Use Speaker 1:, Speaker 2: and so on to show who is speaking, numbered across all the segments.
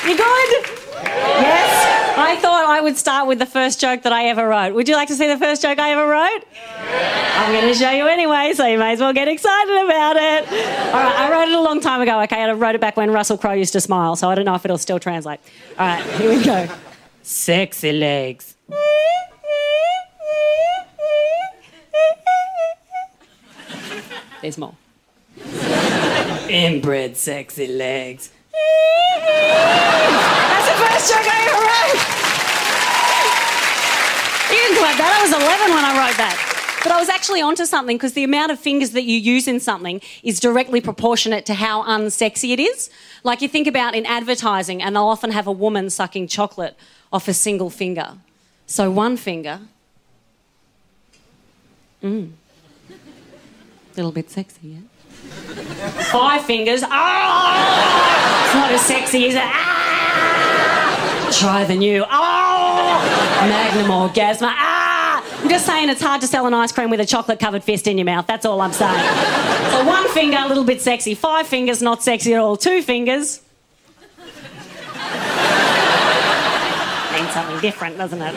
Speaker 1: You good? Yes? I thought I would start with the first joke that I ever wrote. Would you like to see the first joke I ever wrote? I'm going to show you anyway, so you may as well get excited about it. All right, I wrote it a long time ago, okay? I wrote it back when Russell Crowe used to smile, so I don't know if it'll still translate. All right, here we go. Sexy legs. There's more. Inbred sexy legs. That's the first joke I ever wrote. You can clap that. I was 11 when I wrote that. But I was actually onto something because the amount of fingers that you use in something is directly proportionate to how unsexy it is. Like you think about in advertising and they'll often have a woman sucking chocolate off a single finger. So one finger. Little bit sexy, yeah? 5 fingers. Oh! It's not as sexy, is it? Ah! Try the new. Oh! Magnum orgasm. Ah! I'm just saying it's hard to sell an ice cream with a chocolate-covered fist in your mouth. That's all I'm saying. So 1 finger, a little bit sexy. 5 fingers, not sexy at all. 2 fingers. Means something different, doesn't it?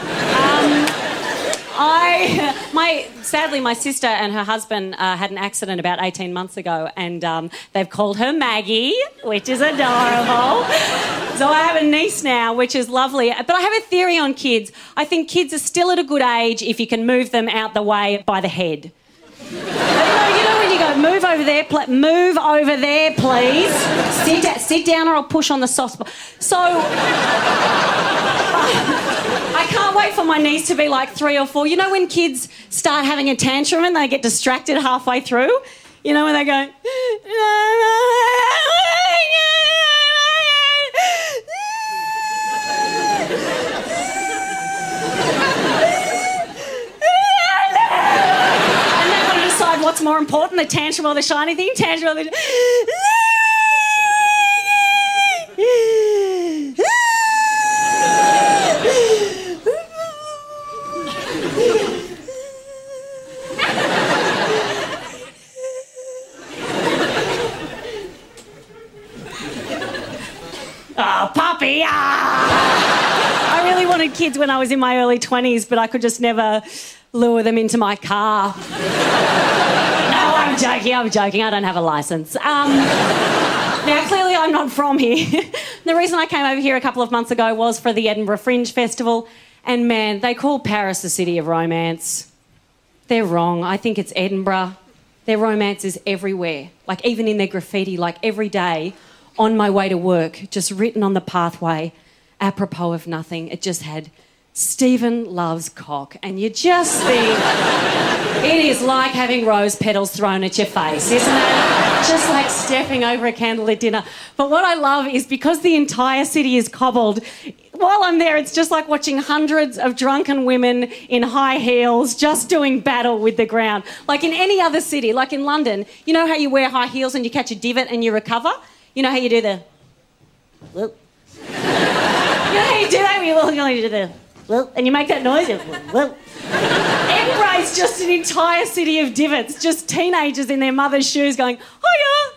Speaker 1: Sadly, my sister and her husband had an accident about 18 months ago, and they've called her Maggie, which is adorable. So I have a niece now, which is lovely. But I have a theory on kids. I think kids are still at a good age if you can move them out the way by the head. You know when you go, move over there, please. Sit down or I'll push on the soft spot. So... I can't wait for my niece to be like 3 or 4. You know when kids start having a tantrum and they get distracted halfway through? You know when they go... And they've got to decide what's more important, the tantrum or the shiny thing. Tantrum or the... Oh, puppy! Ah! I really wanted kids when I was in my early 20s, but I could just never lure them into my car. No, I'm joking. I don't have a licence. Now, clearly I'm not from here. The reason I came over here a couple of months ago was for the Edinburgh Fringe Festival, and man, they call Paris the city of romance. They're wrong. I think it's Edinburgh. Their romance is everywhere, like even in their graffiti, like every day. On my way to work, just written on the pathway, apropos of nothing, it just had, Stephen loves cock. And you just think, it is like having rose petals thrown at your face, isn't it? Just like stepping over a candlelit dinner. But what I love is because the entire city is cobbled, while I'm there, it's just like watching hundreds of drunken women in high heels just doing battle with the ground. Like in any other city, like in London, you know how you wear high heels and you catch a divot and you recover? You know how you do the... Whoop. You know how you do that when you do the... Whoop, and you make that noise? Whoop. Edinburgh is just an entire city of divots, just teenagers in their mother's shoes going, hiya!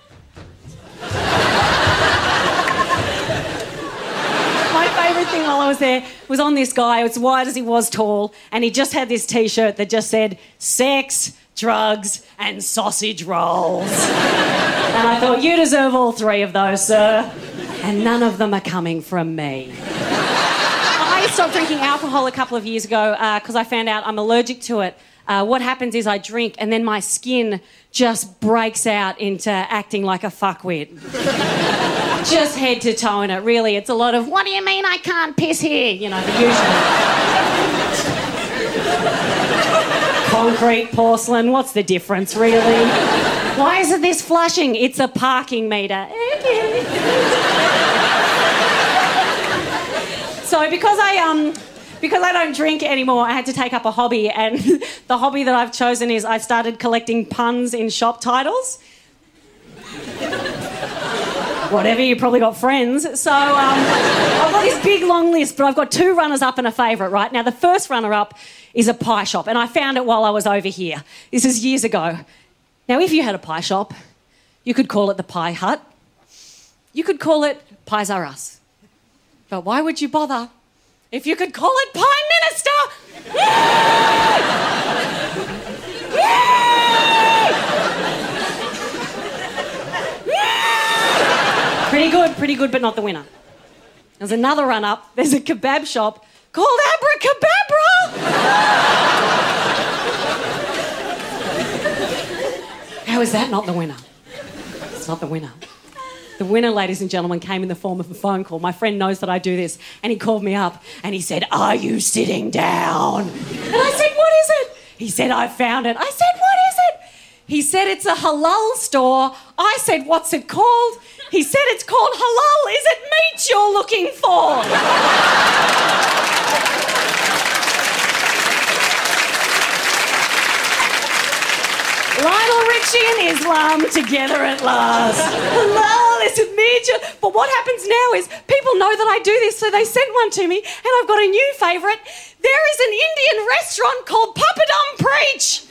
Speaker 1: My favourite thing while I was there was on this guy, as wide as he was tall, and he just had this T-shirt that just said, sex, drugs and sausage rolls. And I thought, you deserve all 3 of those, sir. And none of them are coming from me. I stopped drinking alcohol a couple of years ago because I found out I'm allergic to it. What happens is I drink and then my skin just breaks out into acting like a fuckwit. Just head to toe in it, really. It's a lot of, what do you mean I can't piss here? You know, the usual. Concrete, porcelain, what's the difference, really? Why isn't this flushing? It's a parking meter. So because I don't drink anymore, I had to take up a hobby, and the hobby that I've chosen is I started collecting puns in shop titles. Whatever, you probably got friends. So I've got this big long list, but I've got 2 runners-up and a favourite, right? Now, the first runner-up is a pie shop, and I found it while I was over here. This is years ago. Now, if you had a pie shop, you could call it the Pie Hut. You could call it Pies R Us. But why would you bother if you could call it Prime Minister? Pretty good, but not the winner. There's another run-up. There's a kebab shop called Abracababra. How is that not the winner? It's not the winner. The winner, ladies and gentlemen, came in the form of a phone call. My friend knows that I do this, and he called me up and he said, "Are you sitting down?" And I said, "What is it?" He said, "I found it." I said, "What is it?" He said, "It's a halal store." I said, "What's it called?" He said, "It's called halal. Is it meat you're looking for?" Lionel Richie and Islam together at last. Halal, is it meat? But what happens now is people know that I do this, so they sent one to me, and I've got a new favourite. There is an Indian restaurant called Papadum Preach.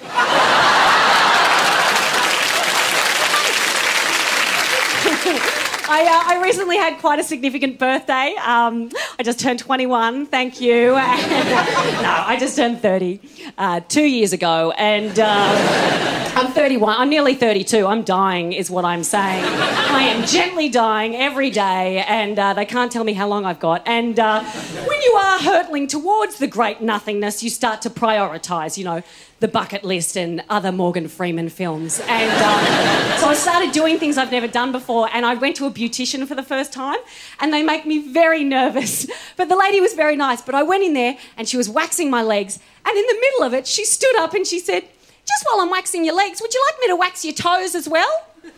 Speaker 1: I recently had quite a significant birthday. I just turned 21, thank you. No, I just turned 30 2 years ago, and I'm 31. I'm nearly 32. I'm dying is what I'm saying. I am gently dying every day, and they can't tell me how long I've got. And when you are hurtling towards the great nothingness, you start to prioritise, you know, The Bucket List and other Morgan Freeman films. And so I started doing things I've never done before, and I went to a beautician for the first time, and they make me very nervous. But the lady was very nice, but I went in there and she was waxing my legs, and in the middle of it, she stood up and she said, "Just while I'm waxing your legs, would you like me to wax your toes as well?"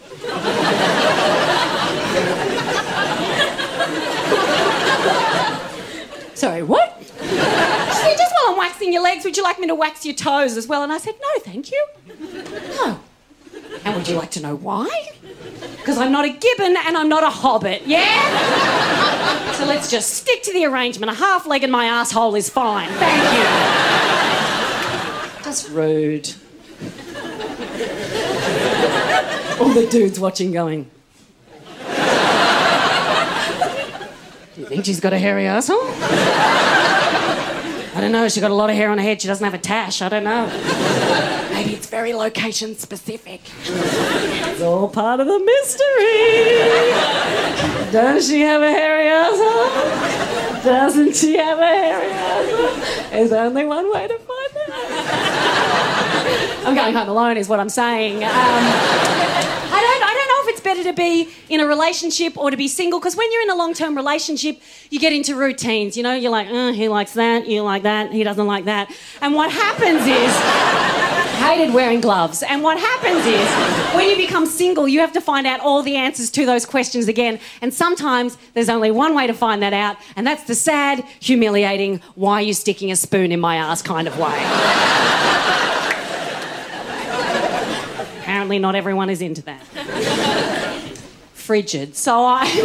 Speaker 1: Sorry, what? She said, "Just while I'm waxing your legs, would you like me to wax your toes as well?" And I said, "No, thank you. No." "And would you like to know why?" "Because I'm not a gibbon and I'm not a hobbit, yeah? So let's just stick to the arrangement. A half leg in my asshole is fine. Thank you." Just rude. All the dudes watching going, "Do you think she's got a hairy asshole?" "I don't know, she's got a lot of hair on her head, she doesn't have a tash, I don't know. Maybe it's very location specific." It's all part of the mystery. Does she have a hairy asshole? Doesn't she have a hairy asshole? There's only one way to find out. I'm going home alone is what I'm saying. I don't know if it's better to be in a relationship or to be single, because when you're in a long-term relationship, you get into routines, you know? You're like, he likes that, you like that, he doesn't like that. And what happens is... hated wearing gloves. And what happens is, when you become single, you have to find out all the answers to those questions again. And sometimes there's only one way to find that out, and that's the sad, humiliating, "why are you sticking a spoon in my ass" kind of way. Apparently not everyone is into that. Frigid. So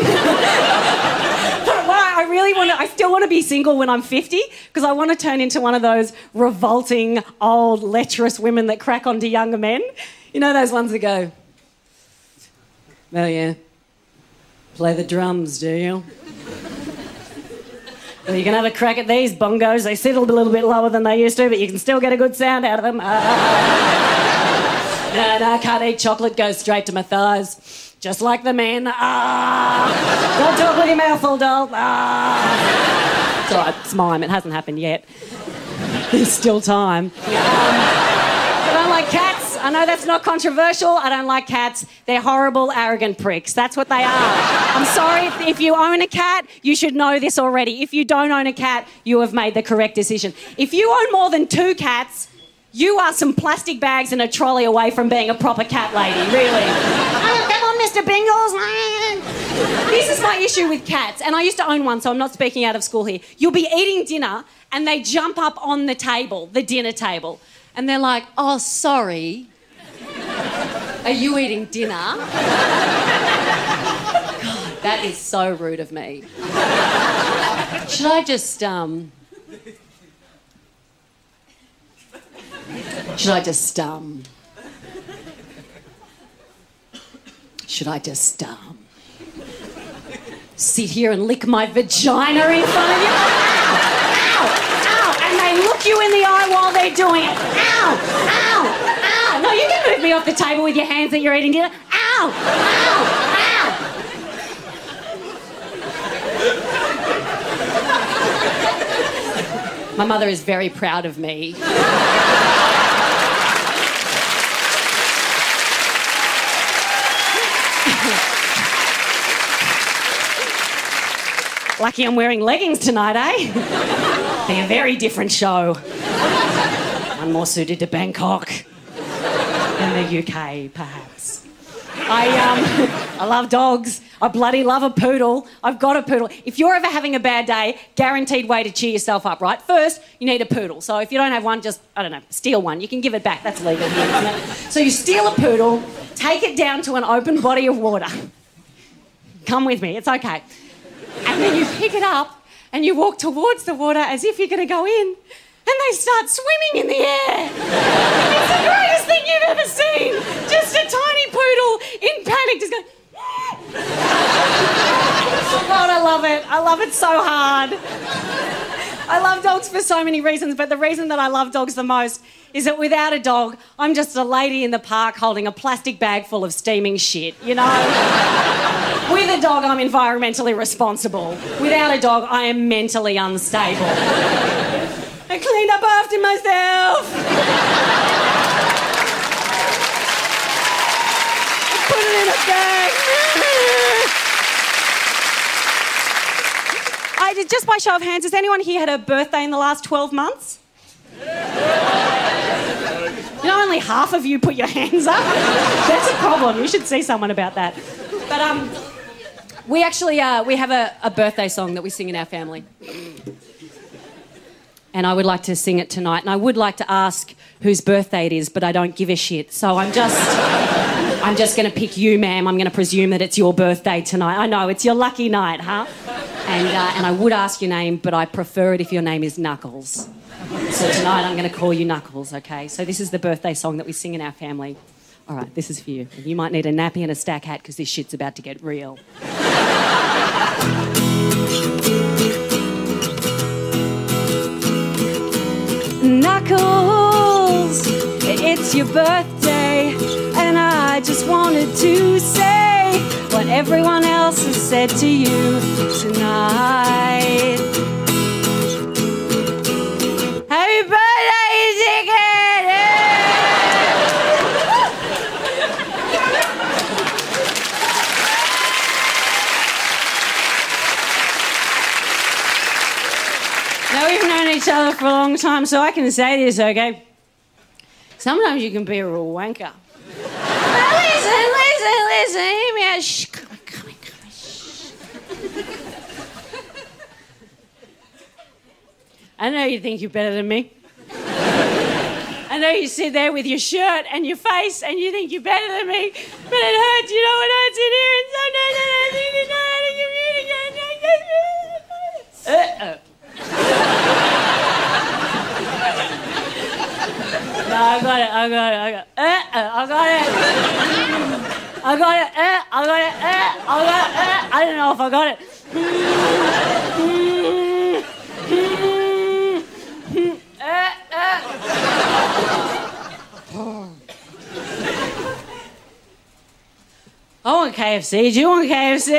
Speaker 1: I still want to be single when I'm 50, because I want to turn into one of those revolting, old, lecherous women that crack onto younger men. You know those ones that go, "Oh yeah, play the drums, do you? Well, you can have a crack at these bongos. They sit a little bit lower than they used to, but you can still get a good sound out of them. No, I can't eat chocolate, goes straight to my thighs. Just like the men. Don't talk with your mouth full, doll. It's all right, it's mime. It hasn't happened yet. There's still time. I don't like cats. I know that's not controversial. I don't like cats. They're horrible, arrogant pricks. That's what they are. I'm sorry. If you own a cat, you should know this already. If you don't own a cat, you have made the correct decision. If you own more than 2 cats, you are some plastic bags in a trolley away from being a proper cat lady, really. Oh, come on, Mr. Bingles. This is my issue with cats, and I used to own one, so I'm not speaking out of school here. You'll be eating dinner, and they jump up on the table, the dinner table, and they're like, "Oh, sorry. Are you eating dinner?" God, that is so rude of me. Should I just, Should I just, sit here and lick my vagina in front of you. Ow! Ow! Ow! And they look you in the eye while they're doing it. Ow! Ow! Ow! No, you can move me off the table with your hands that you're eating dinner. Ow! Ow! Ow! My mother is very proud of me. Lucky I'm wearing leggings tonight, eh? Be a very different show. One more suited to Bangkok than the UK, perhaps. I love dogs. I bloody love a poodle. I've got a poodle. If you're ever having a bad day, guaranteed way to cheer yourself up, right? First, you need a poodle. So if you don't have one, just, I don't know, steal one. You can give it back. That's legal here, isn't it? So you steal a poodle, take it down to an open body of water. Come with me, it's okay. And then you pick it up and you walk towards the water as if you're going to go in, and they start swimming in the air. It's the greatest thing you've ever seen. Just a tiny poodle in panic, just going... Oh, God, I love it. I love it so hard. I love dogs for so many reasons, but the reason that I love dogs the most is that without a dog, I'm just a lady in the park holding a plastic bag full of steaming shit, you know? With a dog, I'm environmentally responsible. Without a dog, I am mentally unstable. I cleaned up after myself. I put it in a bag. Just by show of hands, has anyone here had a birthday in the last 12 months? You know, only half of you put your hands up. That's a problem. You should see someone about that. But we actually we have a birthday song that we sing in our family. And I would like to sing it tonight. And I would like to ask whose birthday it is, but I don't give a shit. So I'm just going to pick you, ma'am. I'm going to presume that it's your birthday tonight. I know, it's your lucky night, huh? And I would ask your name, but I prefer it if your name is Knuckles. So tonight I'm going to call you Knuckles, okay? So this is the birthday song that we sing in our family. All right, this is for you. You might need a nappy and a stack hat because this shit's about to get real. Knuckles, it's your birthday, and I just wanted to say what everyone else has said to you tonight. Happy birthday, Chicken! Now, we've known each other for a long time, so I can say this, okay? Sometimes you can be a real wanker. Listen, hear me out. Shh, come on. Shh. I know you think you're better than me. I know you sit there with your shirt and your face and you think you're better than me, but it hurts, you know what hurts in here, and sometimes I don't think you know how to communicate. No, I got it. I don't know if I got it. I want KFC. Do you want KFC?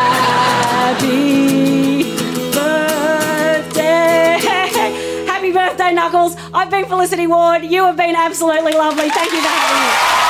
Speaker 1: Happy birthday. Happy birthday, Knuckles. I've been Felicity Ward. You have been absolutely lovely. Thank you for having me.